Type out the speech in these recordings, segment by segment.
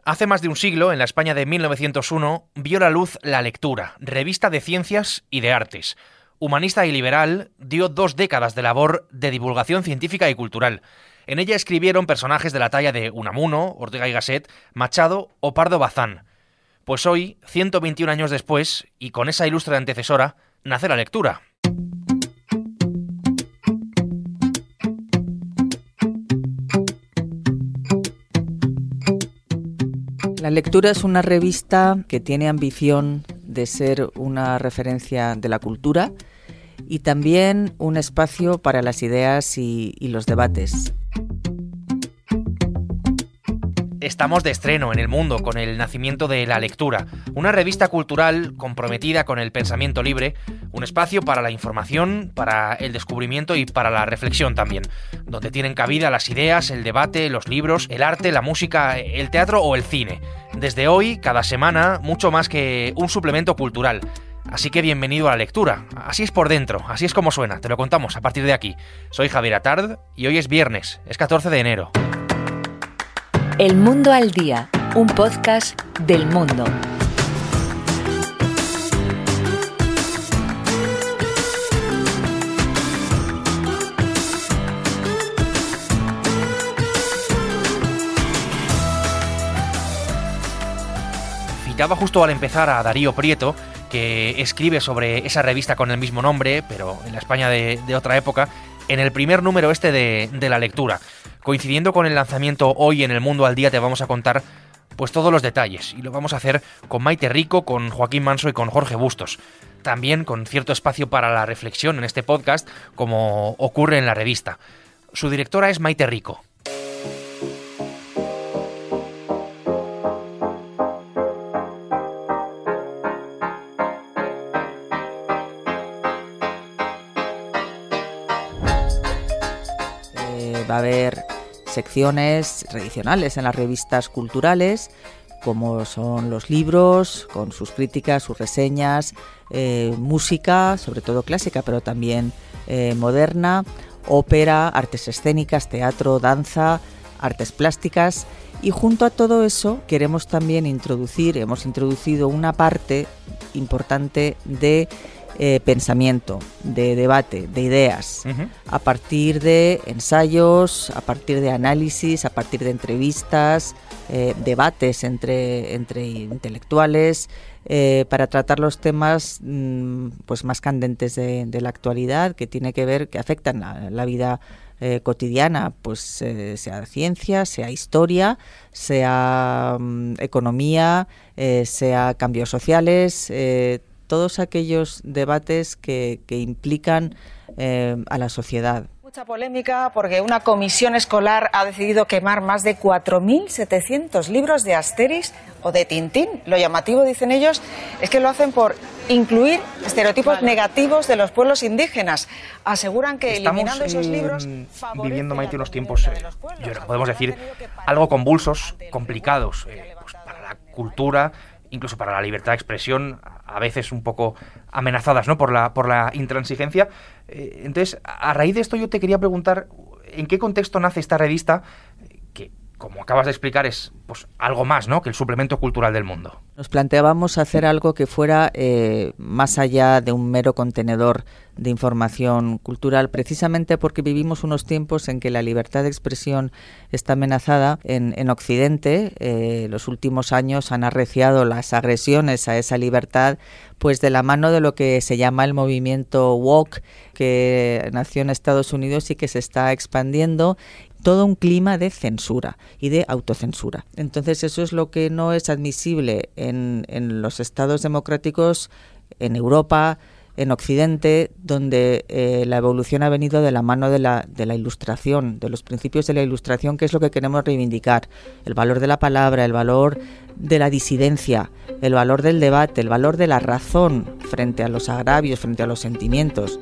Hace más de un siglo, en la España de 1901, vio la luz La Lectura, revista de ciencias y de artes. Humanista y liberal, dio 2 décadas de labor de divulgación científica y cultural. En ella escribieron personajes de la talla de Unamuno, Ortega y Gasset, Machado o Pardo Bazán. Pues hoy, 121 años después, y con esa ilustre antecesora, nace La Lectura. La Lectura es una revista que tiene ambición de ser una referencia de la cultura y también un espacio para las ideas y los debates. Estamos de estreno en el mundo con el nacimiento de La Lectura, una revista cultural comprometida con el pensamiento libre, un espacio para la información, para el descubrimiento y para la reflexión también, donde tienen cabida las ideas, el debate, los libros, el arte, la música, el teatro o el cine. Desde hoy, cada semana, mucho más que un suplemento cultural. Así que bienvenido a La Lectura. Así es por dentro, así es como suena, te lo contamos a partir de aquí. Soy Javier Atard y hoy es viernes, es 14 de enero. El Mundo al Día, un podcast del Mundo. Citaba justo al empezar a Darío Prieto, que escribe sobre esa revista con el mismo nombre, pero en la España de otra época, en el primer número de La Lectura. Coincidiendo con el lanzamiento hoy en El Mundo al Día te vamos a contar pues todos los detalles y lo vamos a hacer con Maite Rico, con Joaquín Manso y con Jorge Bustos. También con cierto espacio para la reflexión en este podcast, como ocurre en la revista. Su directora es Maite Rico. Va a haber secciones tradicionales en las revistas culturales, como son los libros, con sus críticas, sus reseñas, música, sobre todo clásica, pero también moderna, ópera, artes escénicas, teatro, danza, artes plásticas. Y junto a todo eso hemos introducido una parte importante de pensamiento, de debate, de ideas, a partir de ensayos, a partir de análisis, a partir de entrevistas, debates entre intelectuales, para tratar los temas pues más candentes de la actualidad, que afectan la vida cotidiana, pues sea ciencia, sea historia, sea economía, sea cambios sociales, todos aquellos debates que implican a la sociedad. Mucha polémica porque una comisión escolar ha decidido quemar más de 4.700 libros de Asterix o de Tintín. Lo llamativo, dicen ellos, es que lo hacen por incluir estereotipos negativos de los pueblos indígenas. Aseguran que eliminando esos libros viviendo, Maite, unos tiempos, yo creo, podemos decir, algo convulsos, complicados, pues para la cultura, incluso para la libertad de expresión, a veces un poco amenazadas, ¿no?, por la intransigencia. Entonces, a raíz de esto yo te quería preguntar, ¿en qué contexto nace esta revista? Que, como acabas de explicar, es pues algo más, ¿no?, que el suplemento cultural del Mundo. Nos planteábamos hacer algo que fuera más allá de un mero contenedor de información cultural, precisamente porque vivimos unos tiempos en que la libertad de expresión está amenazada. En Occidente, los últimos años han arreciado las agresiones a esa libertad, pues de la mano de lo que se llama el movimiento woke, que nació en Estados Unidos y que se está expandiendo. Todo un clima de censura y de autocensura. Entonces eso es lo que no es admisible en los estados democráticos, en Europa, en Occidente, donde la evolución ha venido de la mano de la Ilustración, de los principios de la Ilustración, que es lo que queremos reivindicar: el valor de la palabra, el valor de la disidencia, el valor del debate, el valor de la razón frente a los agravios, frente a los sentimientos.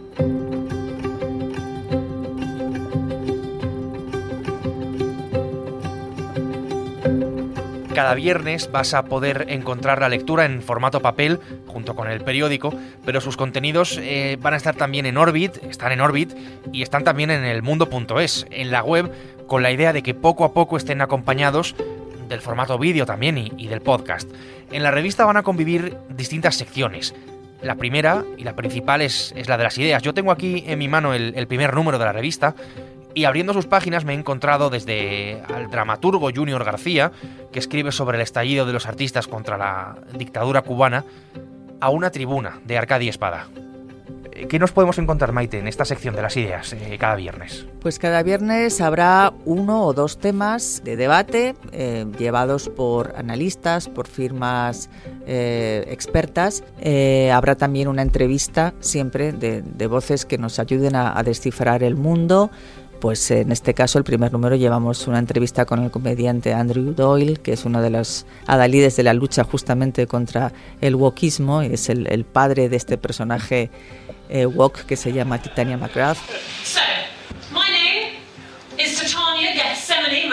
Cada viernes vas a poder encontrar La Lectura en formato papel, junto con el periódico, pero sus contenidos van a estar también en Orbit, están en Orbit y están también en elmundo.es, en la web, con la idea de que poco a poco estén acompañados del formato vídeo también y del podcast. En la revista van a convivir distintas secciones. La primera y la principal es la de las ideas. Yo tengo aquí en mi mano el primer número de la revista y abriendo sus páginas me he encontrado desde al dramaturgo Junior García, que escribe sobre el estallido de los artistas contra la dictadura cubana, a una tribuna de Arcadi Espada. ¿Qué nos podemos encontrar, Maite, en esta sección de las ideas cada viernes? Pues cada viernes habrá 1 o 2 temas de debate llevados por analistas, por firmas expertas. Habrá también una entrevista siempre de voces que nos ayuden a descifrar el mundo. Pues en este caso, el primer número, llevamos una entrevista con el comediante Andrew Doyle, que es uno de los adalides de la lucha justamente contra el wokismo, y es el padre de este personaje woke que se llama Titania McGrath. So, my name is Titania Gethsemane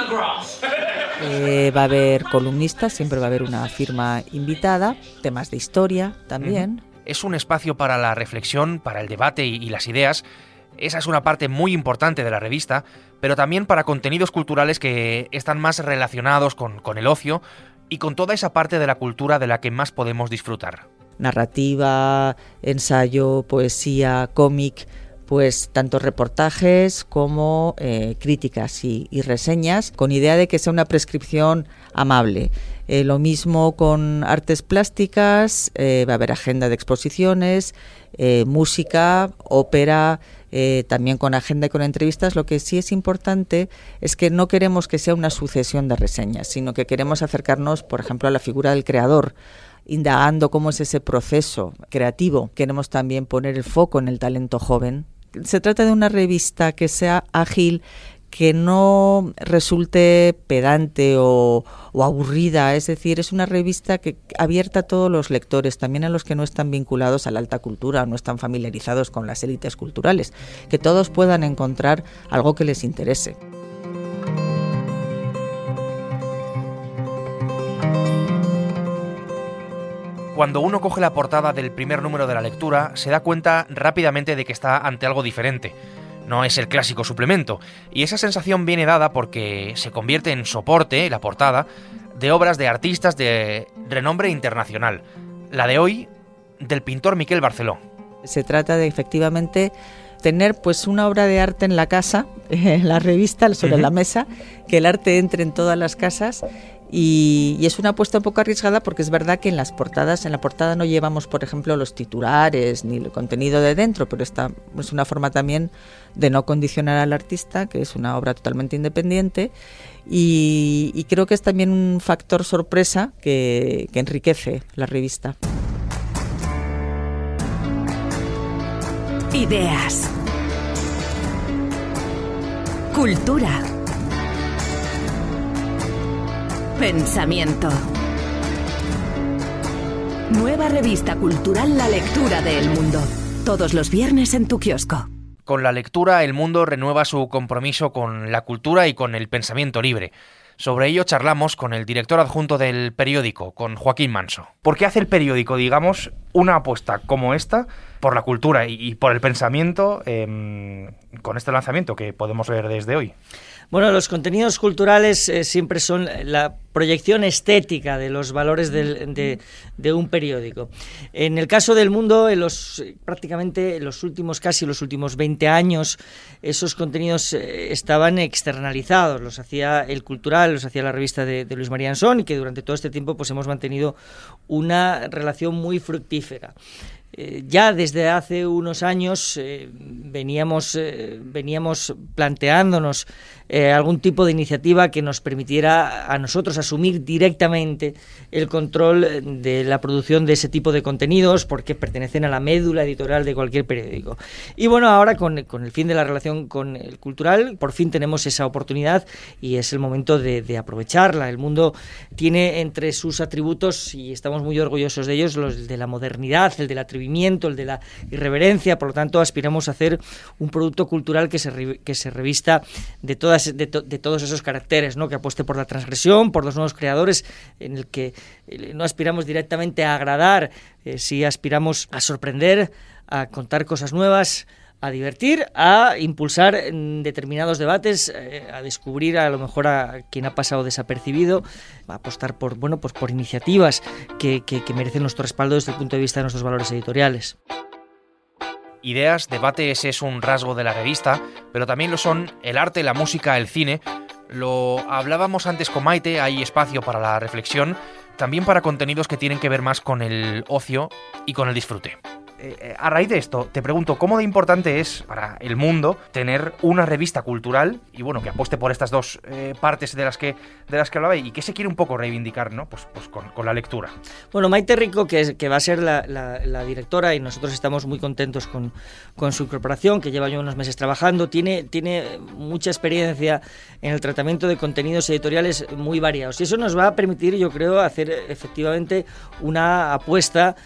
McGrath. Va a haber columnistas, siempre va a haber una firma invitada, temas de historia también. Es un espacio para la reflexión, para el debate y las ideas. Esa es una parte muy importante de la revista, pero también para contenidos culturales que están más relacionados con el ocio y con toda esa parte de la cultura de la que más podemos disfrutar. Narrativa, ensayo, poesía, cómic, pues tanto reportajes como críticas y reseñas, con idea de que sea una prescripción amable. Lo mismo con artes plásticas, va a haber agenda de exposiciones, música, ópera, también con agenda y con entrevistas. Lo que sí es importante es que no queremos que sea una sucesión de reseñas, sino que queremos acercarnos, por ejemplo, a la figura del creador, indagando cómo es ese proceso creativo. Queremos también poner el foco en el talento joven. Se trata de una revista que sea ágil, que no resulte pedante o aburrida, es decir, es una revista que abierta a todos los lectores, también a los que no están vinculados a la alta cultura, no están familiarizados con las élites culturales, que todos puedan encontrar algo que les interese. Cuando uno coge la portada del primer número de la lectura, se da cuenta rápidamente de que está ante algo diferente. No es el clásico suplemento, y esa sensación viene dada porque se convierte en soporte, la portada, de obras de artistas de renombre internacional. La de hoy, del pintor Miquel Barceló. Se trata de, efectivamente, tener pues una obra de arte en la casa, en la revista, sobre la mesa, que el arte entre en todas las casas. Y es una apuesta un poco arriesgada porque es verdad que en la portada no llevamos, por ejemplo, los titulares ni el contenido de dentro, pero esta es una forma también de no condicionar al artista, que es una obra totalmente independiente, y creo que es también un factor sorpresa que enriquece la revista. Ideas. Cultura. Pensamiento. Nueva revista cultural La Lectura de El Mundo. Todos los viernes en tu kiosco. Con la lectura, El Mundo renueva su compromiso con la cultura y con el pensamiento libre. Sobre ello charlamos con el director adjunto del periódico, con Joaquín Manso. ¿Por qué hace el periódico, digamos, una apuesta como esta por la cultura y por el pensamiento con este lanzamiento que podemos ver desde hoy? Bueno, los contenidos culturales siempre son la proyección estética de los valores de un periódico. En el caso del Mundo, prácticamente los últimos 20 años, esos contenidos estaban externalizados. Los hacía El Cultural, los hacía la revista de Luis María Ansón, y que durante todo este tiempo pues hemos mantenido una relación muy fructífera. Ya desde hace unos años veníamos planteándonos algún tipo de iniciativa que nos permitiera a nosotros asumir directamente el control de la producción de ese tipo de contenidos, porque pertenecen a la médula editorial de cualquier periódico. Y bueno, ahora con el fin de la relación con El Cultural, por fin tenemos esa oportunidad y es el momento de aprovecharla. El Mundo tiene entre sus atributos, y estamos muy orgullosos de ellos, los de la modernidad, el del atrevimiento, el de la irreverencia. Por lo tanto, aspiramos a hacer un producto cultural que se revista de todos esos caracteres, ¿no? Que apueste por la transgresión, por los nuevos creadores, en el que no aspiramos directamente a agradar, sí aspiramos a sorprender, a contar cosas nuevas, a divertir, a impulsar determinados debates, a descubrir a lo mejor a quien ha pasado desapercibido, a apostar por iniciativas que merecen nuestro respaldo desde el punto de vista de nuestros valores editoriales. Ideas, debates es un rasgo de la revista, pero también lo son el arte, la música, el cine. Lo hablábamos antes con Maite, hay espacio para la reflexión, también para contenidos que tienen que ver más con el ocio y con el disfrute. A raíz de esto, te pregunto, ¿cómo de importante es para el mundo tener una revista cultural y bueno, que apueste por estas dos partes de las que hablaba y que se quiere un poco reivindicar, ¿no? Pues con la lectura? Bueno, Maite Rico, que va a ser la directora, y nosotros estamos muy contentos con su incorporación, que lleva ya unos meses trabajando, tiene mucha experiencia en el tratamiento de contenidos editoriales muy variados, y eso nos va a permitir, yo creo, hacer efectivamente una apuesta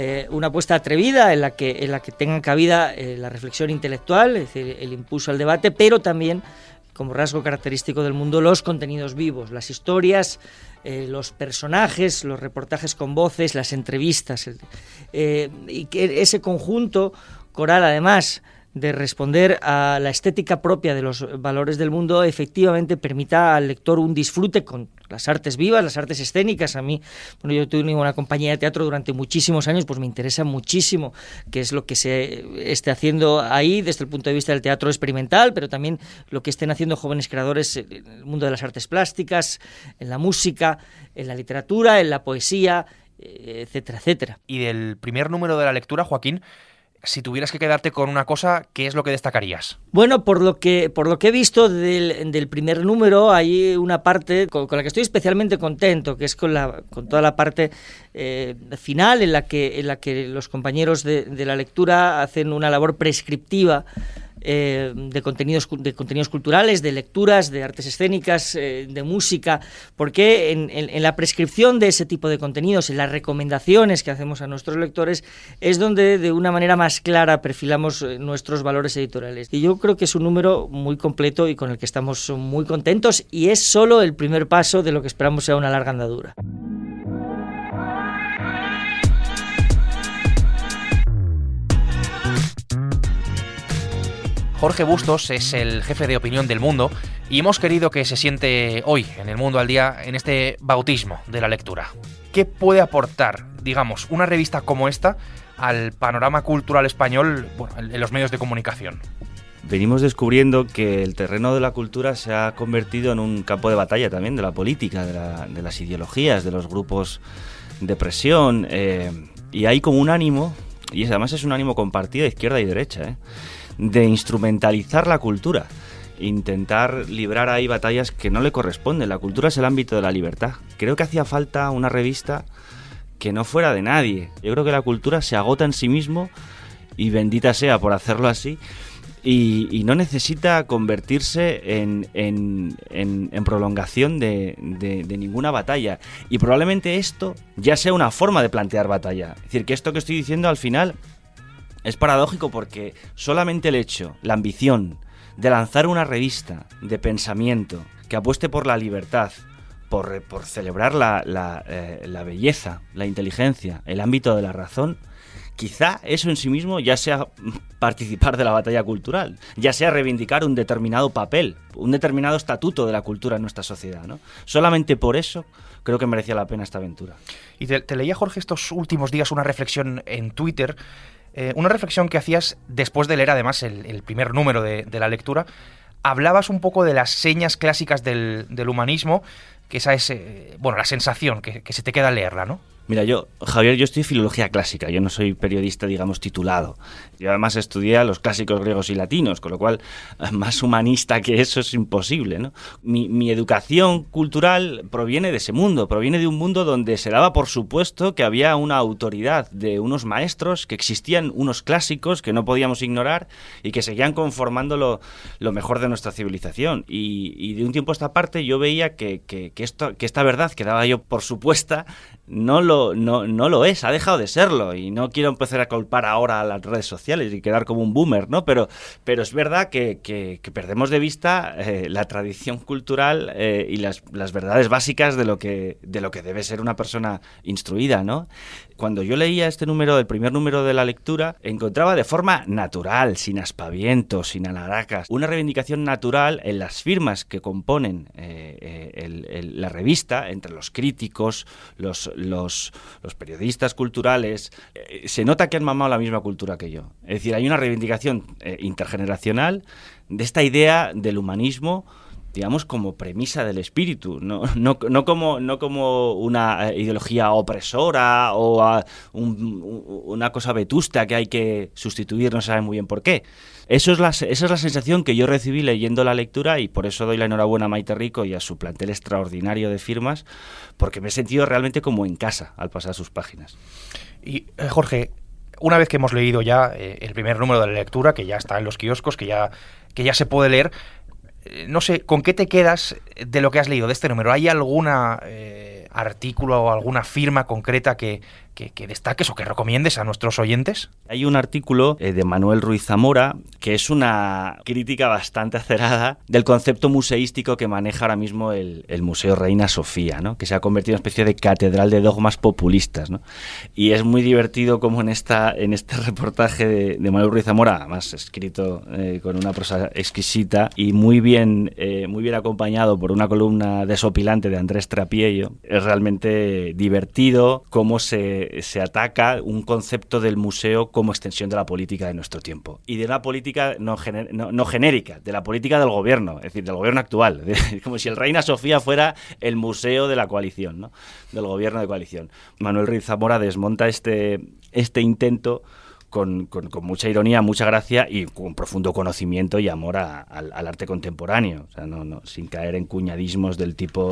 atrevida en la que tenga cabida la reflexión intelectual, es decir, el impulso al debate, pero también, como rasgo característico del mundo, los contenidos vivos, las historias, los personajes, los reportajes con voces, las entrevistas, y que ese conjunto coral, además de responder a la estética propia de los valores del mundo, efectivamente permita al lector un disfrute con las artes vivas, las artes escénicas. A mí, yo tuve una compañía de teatro durante muchísimos años, pues me interesa muchísimo qué es lo que se esté haciendo ahí desde el punto de vista del teatro experimental, pero también lo que estén haciendo jóvenes creadores en el mundo de las artes plásticas, en la música, en la literatura, en la poesía, etcétera, etcétera. Y del primer número de la lectura, Joaquín, si tuvieras que quedarte con una cosa, ¿qué es lo que destacarías? Bueno, por lo que he visto del primer número, hay una parte con la que estoy especialmente contento, que es con toda la parte final en la que los compañeros de la lectura hacen una labor prescriptiva de contenidos culturales, de lecturas, de artes escénicas, de música, porque en la prescripción de ese tipo de contenidos, en las recomendaciones que hacemos a nuestros lectores, es donde de una manera más clara perfilamos nuestros valores editoriales. Y yo creo que es un número muy completo y con el que estamos muy contentos, y es solo el primer paso de lo que esperamos sea una larga andadura. Jorge Bustos es el jefe de opinión del Mundo y hemos querido que se siente hoy en el Mundo al Día en este bautismo de la lectura. ¿Qué puede aportar, digamos, una revista como esta al panorama cultural español, en los medios de comunicación? Venimos descubriendo que el terreno de la cultura se ha convertido en un campo de batalla también de la política, de las ideologías, de los grupos de presión, y hay como un ánimo, y además es un ánimo compartido de izquierda y derecha, de instrumentalizar la cultura, intentar librar ahí batallas que no le corresponden. La cultura es el ámbito de la libertad. Creo que hacía falta una revista que no fuera de nadie. Yo creo que la cultura se agota en sí mismo, y bendita sea por hacerlo así, y no necesita convertirse en prolongación de ninguna batalla. Y probablemente esto ya sea una forma de plantear batalla. Es decir, que esto que estoy diciendo al final es paradójico, porque solamente el hecho, la ambición de lanzar una revista de pensamiento que apueste por la libertad, por celebrar la belleza, la inteligencia, el ámbito de la razón, quizá eso en sí mismo ya sea participar de la batalla cultural, ya sea reivindicar un determinado papel, un determinado estatuto de la cultura en nuestra sociedad, ¿no? Solamente por eso creo que merecía la pena esta aventura. Y te leía, Jorge, estos últimos días una reflexión en Twitter, una reflexión que hacías después de leer además el primer número de la lectura. Hablabas un poco de las señas clásicas del humanismo, que esa es la sensación que se te queda al leerla, ¿no? Mira, Javier, yo estudié filología clásica, yo no soy periodista, digamos, titulado. Yo además estudié los clásicos griegos y latinos, con lo cual más humanista que eso es imposible, ¿no? Mi educación cultural proviene de ese mundo, proviene de un mundo donde se daba por supuesto que había una autoridad de unos maestros, que existían unos clásicos que no podíamos ignorar y que seguían conformando lo mejor de nuestra civilización. Y de un tiempo a esta parte yo veía que esta verdad que daba yo por supuesta no lo es, ha dejado de serlo, y no quiero empezar a culpar ahora a las redes sociales y quedar como un boomer, ¿no? Pero es verdad que perdemos de vista la tradición cultural y las verdades básicas de lo que debe ser una persona instruida, ¿no? Cuando yo leía el primer número de la lectura, encontraba de forma natural, sin aspavientos, sin alaracas, una reivindicación natural en las firmas que componen la revista, entre los críticos, los periodistas culturales. Se nota que han mamado la misma cultura que yo. Es decir, hay una reivindicación intergeneracional de esta idea del humanismo, digamos, como premisa del espíritu, no como una ideología opresora o una cosa vetusta que hay que sustituir, no se sabe muy bien por qué. Esa es la sensación que yo recibí leyendo la lectura, y por eso doy la enhorabuena a Maite Rico y a su plantel extraordinario de firmas, porque me he sentido realmente como en casa al pasar sus páginas. Y Jorge, una vez que hemos leído ya el primer número de la lectura, que ya está en los kioscos, que ya se puede leer, no sé, ¿con qué te quedas de lo que has leído de este número? ¿Hay alguna artículo o alguna firma concreta que destaques o que recomiendes a nuestros oyentes? Hay un artículo de Manuel Ruiz Zamora que es una crítica bastante acerada del concepto museístico que maneja ahora mismo el Museo Reina Sofía, ¿no? Que se ha convertido en una especie de catedral de dogmas populistas, ¿no? Y es muy divertido como en este reportaje de Manuel Ruiz Zamora, además escrito con una prosa exquisita y muy bien acompañado por una columna desopilante de Andrés Trapiello. Es realmente divertido cómo se ataca un concepto del museo como extensión de la política de nuestro tiempo. Y de la política no genérica, de la política del gobierno, es decir, del gobierno actual. Como si el Reina Sofía fuera el museo de la coalición, ¿no? Del gobierno de coalición. Manuel Ruiz Zamora desmonta este intento con mucha ironía, mucha gracia y con profundo conocimiento y amor al arte contemporáneo. O sea, no sin caer en cuñadismos del tipo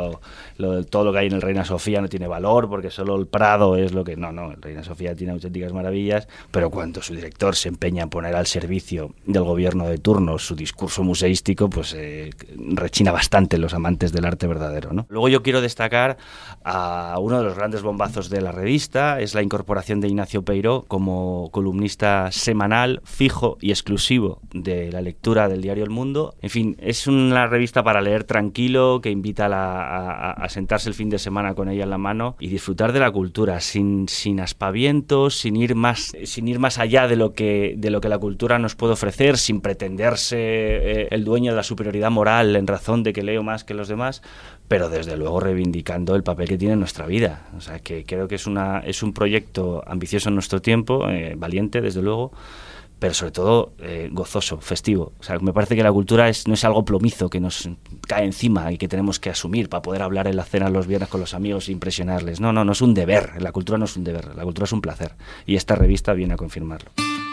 todo lo que hay en el Reina Sofía no tiene valor porque solo el Prado es lo que... No, el Reina Sofía tiene auténticas maravillas, pero cuando su director se empeña en poner al servicio del gobierno de turno su discurso museístico, pues rechina bastante los amantes del arte verdadero, ¿no? Luego yo quiero destacar a uno de los grandes bombazos de la revista, es la incorporación de Ignacio Peiró como columnista semanal, fijo y exclusivo de la lectura del diario El Mundo. En fin, es una revista para leer tranquilo, que invita a sentarse el fin de semana con ella en la mano y disfrutar de la cultura, sin aspavientos, sin ir más allá de lo que la cultura nos puede ofrecer, sin pretenderse el dueño de la superioridad moral en razón de que leo más que los demás, pero desde luego reivindicando el papel que tiene en nuestra vida. O sea, que creo que es un proyecto ambicioso en nuestro tiempo, valiente, desde luego, pero sobre todo gozoso, festivo. O sea, me parece que la cultura no es algo plomizo que nos cae encima y que tenemos que asumir para poder hablar en la cena los viernes con los amigos e impresionarles. No es un deber. La cultura no es un deber, la cultura es un placer. Y esta revista viene a confirmarlo.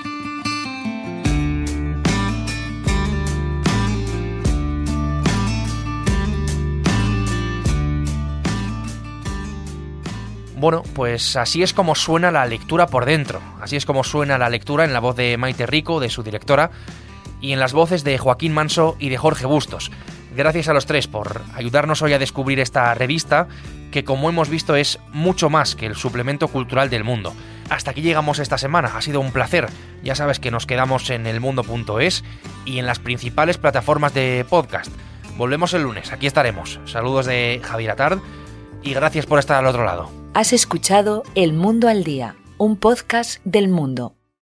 Bueno, pues así es como suena la lectura por dentro. Así es como suena la lectura en la voz de Maite Rico, de su directora, y en las voces de Joaquín Manso y de Jorge Bustos. Gracias a los tres por ayudarnos hoy a descubrir esta revista, que como hemos visto es mucho más que el suplemento cultural del Mundo. Hasta aquí llegamos esta semana, ha sido un placer. Ya sabes que nos quedamos en elmundo.es y en las principales plataformas de podcast. Volvemos el lunes, aquí estaremos. Saludos de Javier Atard y gracias por estar al otro lado. Has escuchado El Mundo al Día, un podcast del Mundo.